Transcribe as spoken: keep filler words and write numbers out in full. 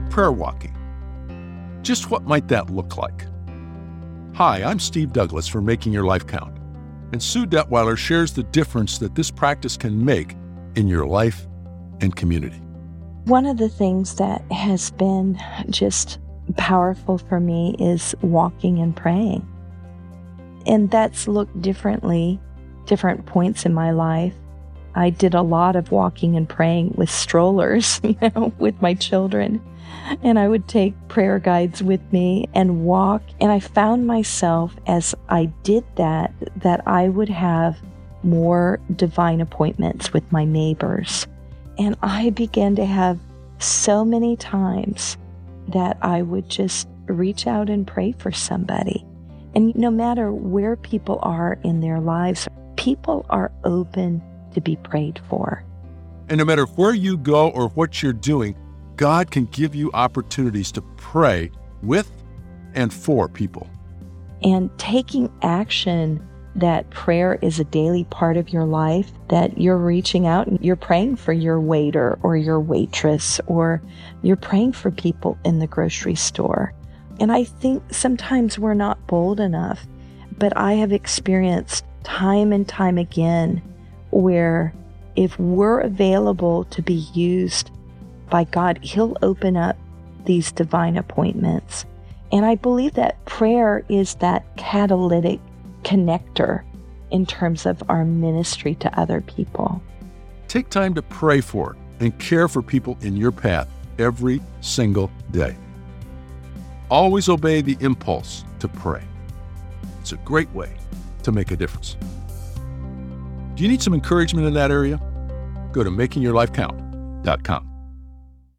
prayer walking. Just what might that look like? Hi, I'm Steve Douglas for Making Your Life Count, and Sue Detweiler shares the difference that this practice can make in your life and community. One of the things that has been just powerful for me is walking and praying. And that's looked differently, different points in my life. I did a lot of walking and praying with strollers, you know, with my children. And I would take prayer guides with me and walk. And I found myself, as I did that, that I would have more divine appointments with my neighbors. And I began to have so many times that I would just reach out and pray for somebody. And no matter where people are in their lives, people are open to be prayed for. And no matter where you go or what you're doing, God can give you opportunities to pray with and for people. And taking action that prayer is a daily part of your life, that you're reaching out and you're praying for your waiter or your waitress, or you're praying for people in the grocery store. And I think sometimes we're not bold enough, but I have experienced time and time again where if we're available to be used by God, He'll open up these divine appointments. And I believe that prayer is that catalytic connector in terms of our ministry to other people. Take time to pray for and care for people in your path every single day. Always obey the impulse to pray. It's a great way to make a difference. Do you need some encouragement in that area? Go to making your life count dot com.